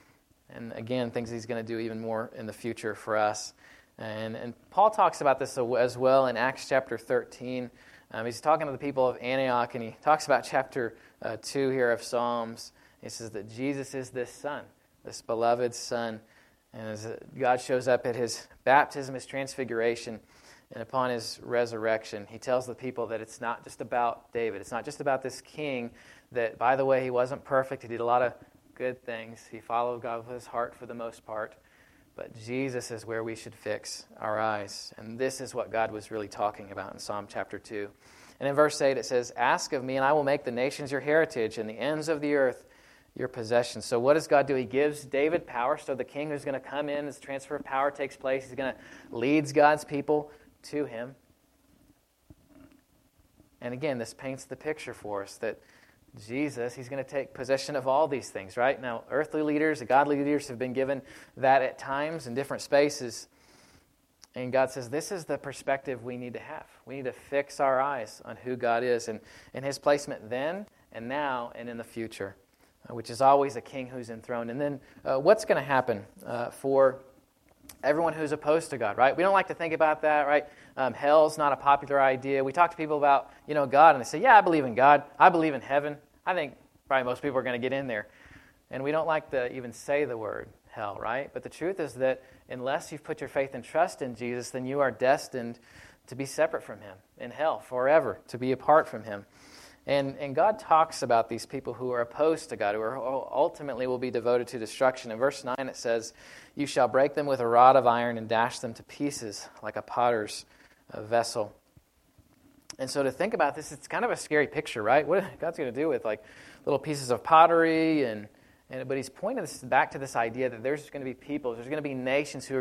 and again, things he's going to do even more in the future for us. And, and Paul talks about this as well in Acts chapter thirteen. Um, he's talking to the people of Antioch, and he talks about chapter uh, two here of Psalms. He says that Jesus is this son, this beloved son. And as God shows up at his baptism, his transfiguration, and upon his resurrection, he tells the people that it's not just about David. It's not just about this king that, by the way, he wasn't perfect. He did a lot of good things. He followed God with his heart for the most part. But Jesus is where we should fix our eyes. And this is what God was really talking about in Psalm chapter two. And in verse eight it says, "Ask of me, and I will make the nations your heritage, and the ends of the earth your possession." So what does God do? He gives David power. So the king who's going to come in, this transfer of power takes place. He's going to lead God's people to him. And again, this paints the picture for us that Jesus, he's going to take possession of all these things, right? Now, earthly leaders, the godly leaders have been given that at times in different spaces. And God says, this is the perspective we need to have. We need to fix our eyes on who God is and, and his placement then and now and in the future, uh, which is always a king who's enthroned. And then uh, what's going to happen uh, for everyone who's opposed to God, right? We don't like to think about that, right? Um, hell's not a popular idea. We talk to people about, you know, God, and they say, yeah, I believe in God. I believe in heaven. I think probably most people are going to get in there. And we don't like to even say the word hell, right? But the truth is that unless you've put your faith and trust in Jesus, then you are destined to be separate from him in hell forever, to be apart from him. And and God talks about these people who are opposed to God, who are ultimately will be devoted to destruction. In verse nine it says, "You shall break them with a rod of iron and dash them to pieces like a potter's vessel." And so to think about this, it's kind of a scary picture, right? What God's going to do with like little pieces of pottery, and, and but he's pointing this back to this idea that there's going to be people, there's going to be nations who are going to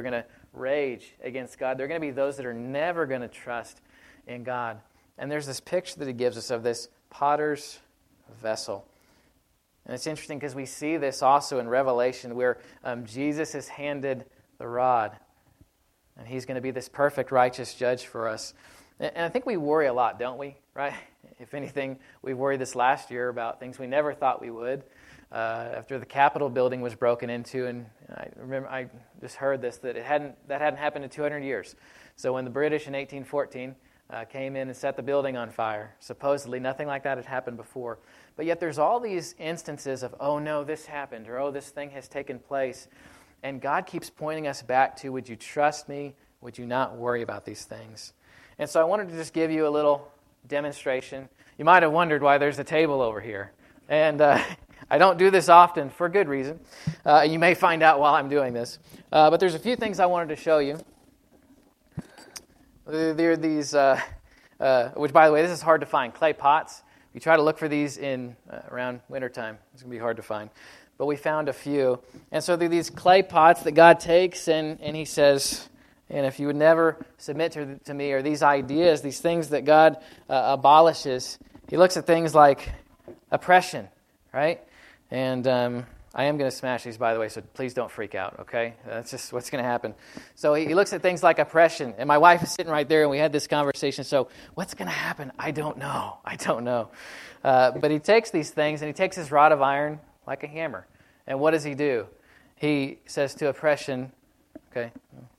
rage against God. There are going to be those that are never going to trust in God. And there's this picture that he gives us of this potter's vessel. And it's interesting because we see this also in Revelation where um, Jesus is handed the rod. And he's going to be this perfect, righteous judge for us. And I think we worry a lot, don't we? Right? If anything, we worried this last year about things we never thought we would. Uh, after the Capitol building was broken into, and I remember I just heard this, that it hadn't that hadn't happened in two hundred years. So when the British in eighteen fourteen uh, came in and set the building on fire, supposedly nothing like that had happened before. But yet there's all these instances of, oh no, this happened, or oh, this thing has taken place. And God keeps pointing us back to, would you trust me? Would you not worry about these things? And so I wanted to just give you a little demonstration. You might have wondered why there's a table over here. And uh, I don't do this often for good reason. Uh, you may find out while I'm doing this. Uh, but there's a few things I wanted to show you. There are these, uh, uh, which by the way, this is hard to find, clay pots. If you try to look for these in uh, around wintertime, it's going to be hard to find. But we found a few. And so there are these clay pots that God takes and, and he says, and if you would never submit to, to me, or these ideas, these things that God uh, abolishes, he looks at things like oppression, right? And um, I am going to smash these, by the way, so please don't freak out, okay? That's just what's going to happen. So he, he looks at things like oppression, and my wife is sitting right there, and we had this conversation. So what's going to happen? I don't know. I don't know. Uh, but he takes these things, and he takes his rod of iron like a hammer. And what does he do? He says to oppression, okay,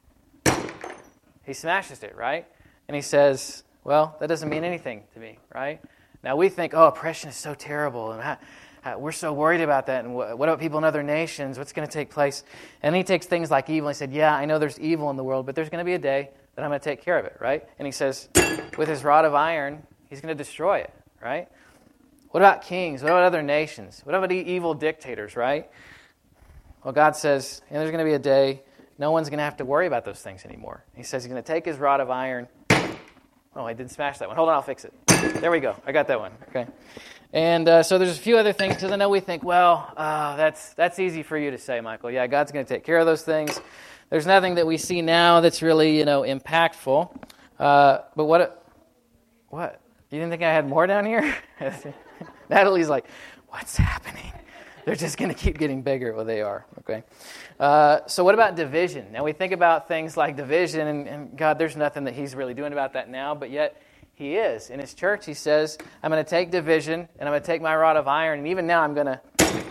he smashes it, right? And he says, well, that doesn't mean anything to me, right? Now we think, oh, oppression is so terrible, and how, how, we're so worried about that, and what, what about people in other nations? What's going to take place? And he takes things like evil, and he said, yeah, I know there's evil in the world, but there's going to be a day that I'm going to take care of it, right? And he says, with his rod of iron, he's going to destroy it, right? What about kings? What about other nations? What about evil dictators, right? Well, God says, and there's going to be a day no one's going to have to worry about those things anymore. He says he's going to take his rod of iron. Oh, I didn't smash that one. Hold on, I'll fix it. There we go. I got that one. Okay. And uh, so there's a few other things. Because I know we think, well, uh, that's that's easy for you to say, Michael. Yeah, God's going to take care of those things. There's nothing that we see now that's really, you know, impactful. Uh, but what? What? You didn't think I had more down here? Natalie's like, what's happening? They're just going to keep getting bigger. Well, they are. Okay. Uh, so what about division? Now we think about things like division, and, and God, there's nothing that he's really doing about that now, but yet he is. In his church, he says, I'm going to take division, and I'm going to take my rod of iron, and even now I'm going to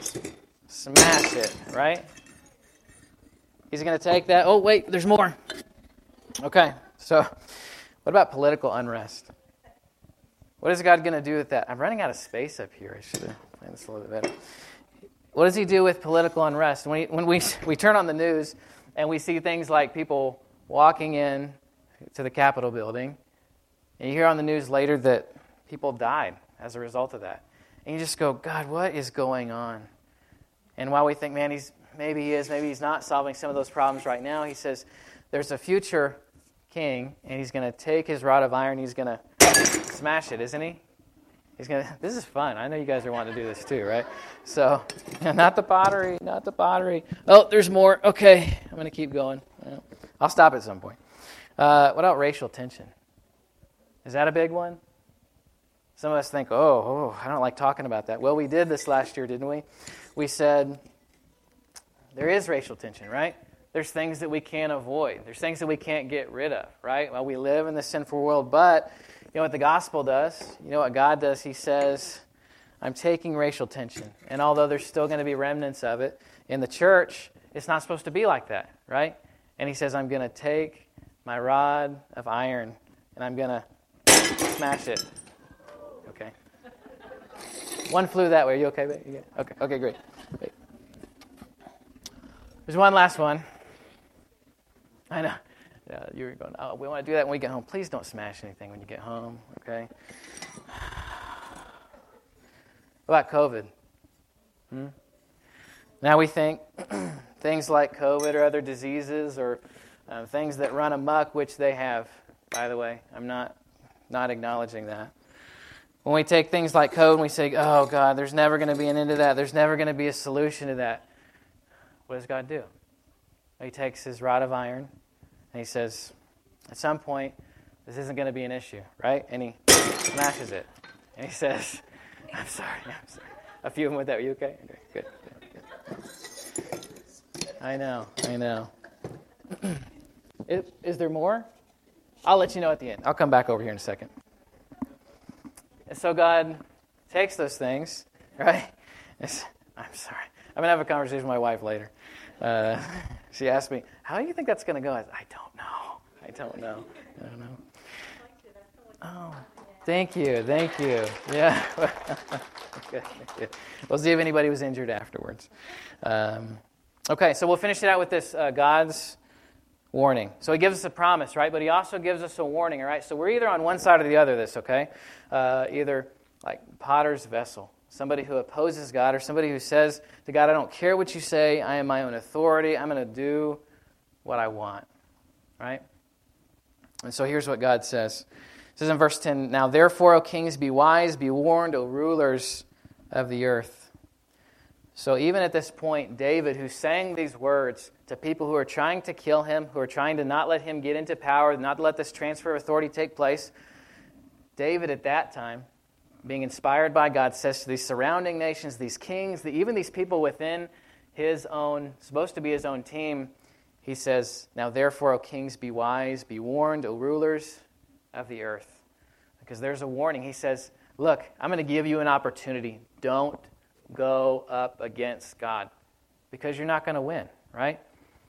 smash it, right? He's going to take that. Oh, wait, there's more. Okay. So what about political unrest? What is God going to do with that? I'm running out of space up here. I should have planned this a little bit better. What does he do with political unrest? When, he, when we we turn on the news and we see things like people walking in to the Capitol building, and you hear on the news later that people died as a result of that. And you just go, God, what is going on? And while we think, man, he's maybe he is, maybe he's not solving some of those problems right now, he says there's a future king, and he's going to take his rod of iron, he's going to smash it, isn't he? He's gonna. This is fun. I know you guys are wanting to do this too, right? So, not the pottery, not the pottery. Oh, there's more. Okay, I'm going to keep going. I'll stop at some point. Uh, what about racial tension? Is that a big one? Some of us think, oh, oh, I don't like talking about that. Well, we did this last year, didn't we? We said there is racial tension, right? There's things that we can't avoid. There's things that we can't get rid of, right? Well, we live in this sinful world, but you know what the gospel does? You know what God does? He says, I'm taking racial tension. And although there's still going to be remnants of it, in the church, it's not supposed to be like that, right? And he says, I'm going to take my rod of iron, and I'm going to smash it. Okay. One flew that way. Are you okay, babe? You okay, okay, great. Great. There's one last one. I know. Yeah, you were going, oh, we want to do that when we get home. Please don't smash anything when you get home, okay? What about COVID? Hmm? Now we think things like COVID or other diseases or uh, things that run amok, which they have, by the way. I'm not not acknowledging that. When we take things like COVID and we say, oh, God, there's never going to be an end to that. There's never going to be a solution to that. What does God do? He takes his rod of iron And he says, at some point, this isn't going to be an issue, right? And he smashes it. And he says, I'm sorry, I'm sorry. A few of them with that. Are you okay? Okay, good, good, good. I know, I know. is, is there more? I'll let you know at the end. I'll come back over here in a second. And so God takes those things, right? It's, I'm sorry. I'm going to have a conversation with my wife later. Uh, she asked me, how do you think that's going to go? I, said, I don't know. I don't know. I don't know. Oh, thank you. Thank you. Yeah. Good, good. We'll see if anybody was injured afterwards. Um, okay, so we'll finish it out with this uh, God's warning. So he gives us a promise, right? But he also gives us a warning, all right? So we're either on one side or the other of this, okay? Uh, either like potter's vessel, somebody who opposes God, or somebody who says to God, I don't care what you say, I am my own authority, I'm going to do what I want, right? And so here's what God says. It says in verse ten, now therefore, O kings, be wise, be warned, O rulers of the earth. So even at this point, David, who sang these words to people who are trying to kill him, who are trying to not let him get into power, not let this transfer of authority take place, David at that time, being inspired by God, says to these surrounding nations, these kings, the, even these people within his own, supposed to be his own team, he says, now therefore, O kings, be wise, be warned, O rulers of the earth. Because there's a warning. He says, look, I'm going to give you an opportunity. Don't go up against God, because you're not going to win, right?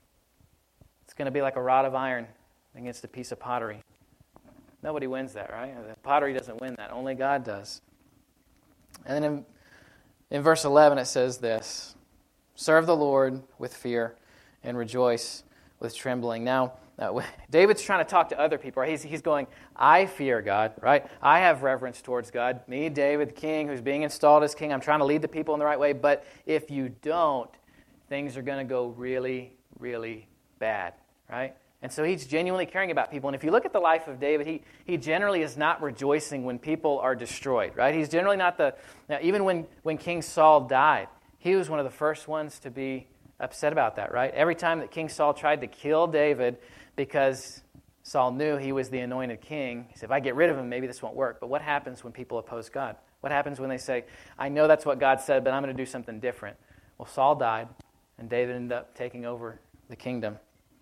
It's going to be like a rod of iron against a piece of pottery. Nobody wins that, right? The pottery doesn't win that. Only God does. And then in, in verse eleven it says this, serve the Lord with fear and rejoice with trembling. Now, uh, David's trying to talk to other people. Right? He's, he's going, I fear God, right? I have reverence towards God. Me, David, the king, who's being installed as king, I'm trying to lead the people in the right way. But if you don't, things are going to go really, really bad, right? And so he's genuinely caring about people. And if you look at the life of David, he, he generally is not rejoicing when people are destroyed, right? He's generally not the... Now, even when, when King Saul died, he was one of the first ones to be upset about that, right? Every time that King Saul tried to kill David because Saul knew he was the anointed king, he said, if I get rid of him, maybe this won't work. But what happens when people oppose God? What happens when they say, I know that's what God said, but I'm going to do something different? Well, Saul died, and David ended up taking over the kingdom.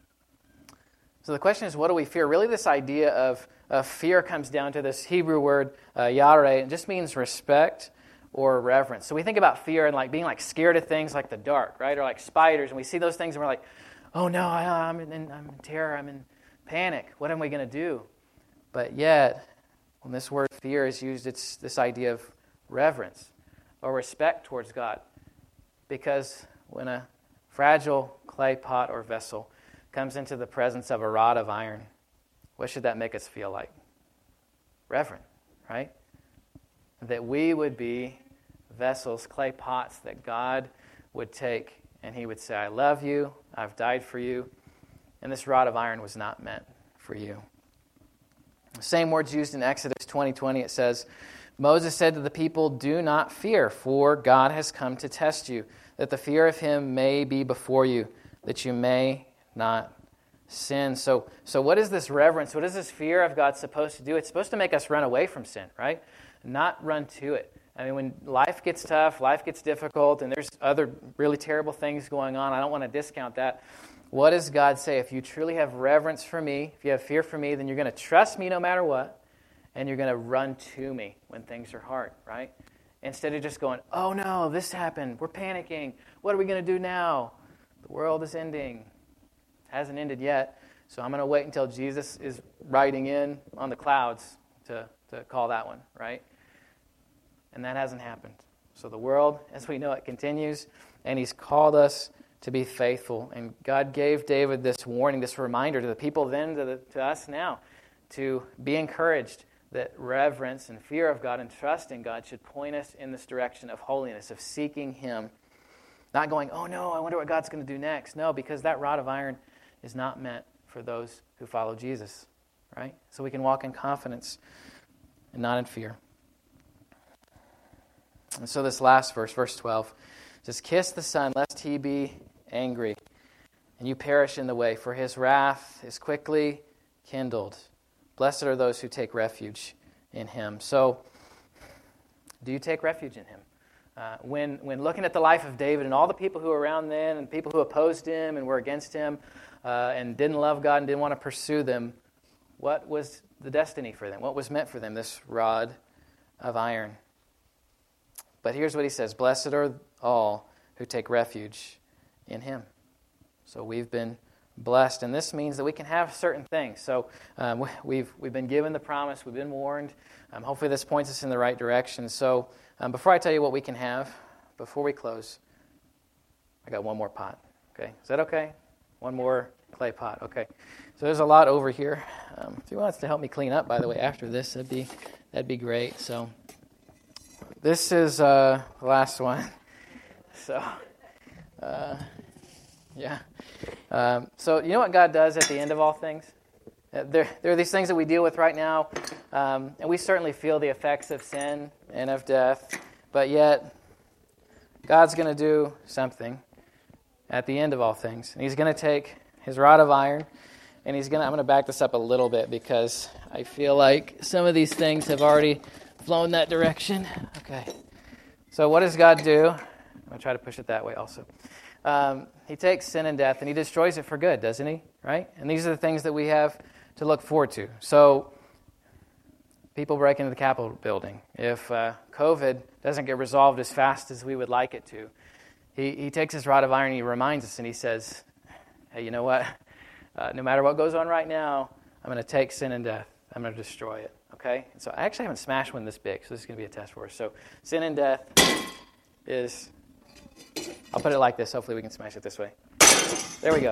So the question is, what do we fear? Really, this idea of, of fear comes down to this Hebrew word, uh, yareh. It just means respect or reverence. So we think about fear and like being like scared of things like the dark, right? Or like spiders, and we see those things and we're like, oh no, I, I'm, in, I'm in terror, I'm in panic. What am I going to do? But yet, when this word fear is used, it's this idea of reverence or respect towards God. Because when a fragile clay pot or vessel comes into the presence of a rod of iron, what should that make us feel like? Reverent, right? That we would be vessels, clay pots that God would take and he would say, I love you, I've died for you, and this rod of iron was not meant for you. The same words used in Exodus twenty twenty, it says, Moses said to the people, do not fear, for God has come to test you, that the fear of him may be before you, that you may not sin. So, so what is this reverence? What is this fear of God supposed to do? It's supposed to make us run away from sin, right? Not run to it. I mean, when life gets tough, life gets difficult, and there's other really terrible things going on, I don't want to discount that. What does God say? If you truly have reverence for me, if you have fear for me, then you're going to trust me no matter what, and you're going to run to me when things are hard, right? Instead of just going, oh no, this happened, we're panicking, what are we going to do now? The world is ending. Hasn't ended yet, so I'm going to wait until Jesus is riding in on the clouds to, to call that one, right? And that hasn't happened. So the world, as we know it, continues, and he's called us to be faithful. And God gave David this warning, this reminder to the people then, to, the, to us now, to be encouraged that reverence and fear of God and trust in God should point us in this direction of holiness, of seeking him. Not going, oh no, I wonder what God's going to do next. No, because that rod of iron is not meant for those who follow Jesus, right? So we can walk in confidence and not in fear. And so this last verse, verse twelve, says, kiss the Son, lest he be angry and you perish in the way, for his wrath is quickly kindled. Blessed are those who take refuge in him. So, do you take refuge in him? Uh, when, when looking at the life of David and all the people who were around then and people who opposed him and were against him uh, and didn't love God and didn't want to pursue them, what was the destiny for them? What was meant for them? This rod of iron. But here's what he says, blessed are all who take refuge in him. So we've been blessed, and this means that we can have certain things. So um, we've we've been given the promise, we've been warned. Um, hopefully this points us in the right direction. So um, before I tell you what we can have, before we close, I got one more pot. Okay, is that okay? One more clay pot. Okay. So there's a lot over here. Um, if you want to help me clean up, by the way, after this, that'd be that'd be great. So this is uh, the last one. So. Uh, Yeah. Um, so you know what God does at the end of all things? Uh, there, there are these things that we deal with right now, um, and we certainly feel the effects of sin and of death, but yet God's going to do something at the end of all things. And he's going to take his rod of iron, and he's going to, I'm going to back this up a little bit because I feel like some of these things have already flown that direction. Okay. So what does God do? I'm going to try to push it that way also. Um, he takes sin and death and he destroys it for good, doesn't he? Right? And these are the things that we have to look forward to. So, people break into the Capitol building. If uh, COVID doesn't get resolved as fast as we would like it to, he, he takes his rod of iron and he reminds us and he says, hey, you know what? Uh, no matter what goes on right now, I'm going to take sin and death. I'm going to destroy it. Okay? So I actually haven't smashed one this big, so this is going to be a test for us. So sin and death is... I'll put it like this. Hopefully we can smash it this way. There we go.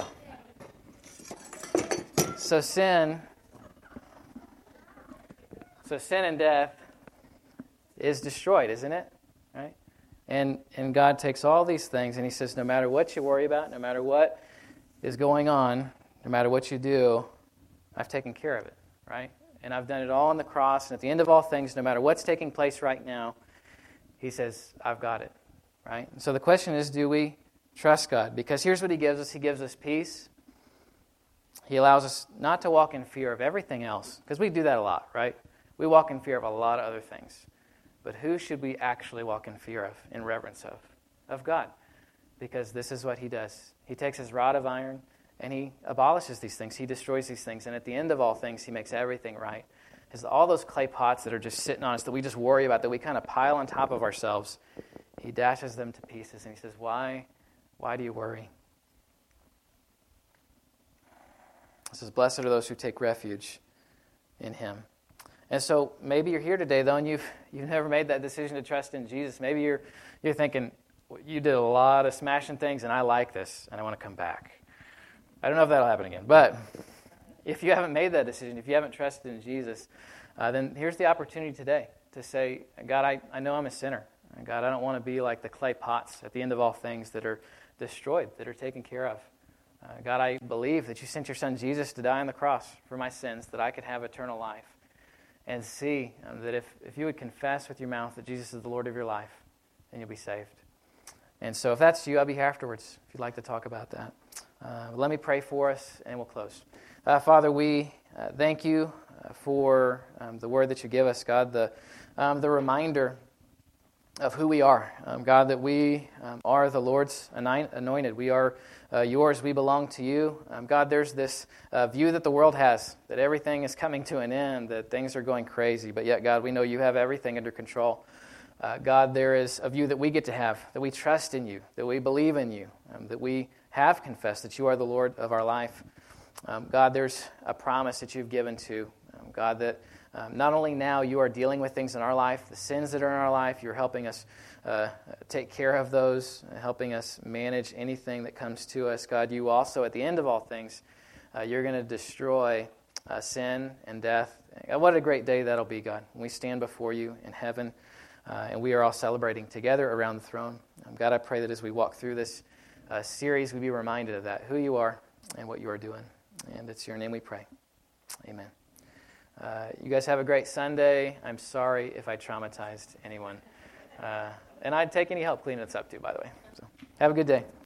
So sin, so sin and death is destroyed, isn't it? Right? And and God takes all these things and he says, no matter what you worry about, no matter what is going on, no matter what you do, I've taken care of it, right? And I've done it all on the cross. And at the end of all things, no matter what's taking place right now, he says, I've got it. Right? So the question is, do we trust God? Because here's what he gives us. He gives us peace. He allows us not to walk in fear of everything else, because we do that a lot, right? We walk in fear of a lot of other things. But who should we actually walk in fear of, in reverence of? Of God. Because this is what he does. He takes his rod of iron and he abolishes these things. He destroys these things. And at the end of all things, he makes everything right. Because all those clay pots that are just sitting on us, that we just worry about, that we kind of pile on top of ourselves, he dashes them to pieces and he says, why, why do you worry? He says, blessed are those who take refuge in him. And so maybe you're here today, though, and you've you've never made that decision to trust in Jesus. Maybe you're you're thinking, you did a lot of smashing things, and I like this, and I want to come back. I don't know if that'll happen again. But if you haven't made that decision, if you haven't trusted in Jesus, uh, then here's the opportunity today to say, God, I, I know I'm a sinner. God, I don't want to be like the clay pots at the end of all things that are destroyed, that are taken care of. Uh, God, I believe that you sent your son Jesus to die on the cross for my sins, that I could have eternal life. And see um, that if, if you would confess with your mouth that Jesus is the Lord of your life, then you'll be saved. And so if that's you, I'll be here afterwards if you'd like to talk about that. Uh, let me pray for us, and we'll close. Uh, Father, we uh, thank you uh, for um, the word that you give us, God, the um, the reminder of who we are. Um, God, that we um, are the Lord's anointed. We are uh, yours. We belong to you. Um, God, there's this uh, view that the world has, that everything is coming to an end, that things are going crazy. But yet, God, we know you have everything under control. Uh, God, there is a view that we get to have, that we trust in you, that we believe in you, um, that we have confessed that you are the Lord of our life. Um, God, there's a promise that you've given to, um, God, that Um, not only now you are dealing with things in our life, the sins that are in our life, you're helping us uh, take care of those, helping us manage anything that comes to us. God, you also, at the end of all things, uh, you're going to destroy uh, sin and death. God, what a great day that'll be, God, when we stand before you in heaven uh, and we are all celebrating together around the throne. Um, God, I pray that as we walk through this uh, series, we be reminded of that, who you are and what you are doing. And it's your name we pray. Amen. Uh, you guys have a great Sunday. I'm sorry if I traumatized anyone. Uh, and I'd take any help cleaning this up too, by the way. So have a good day.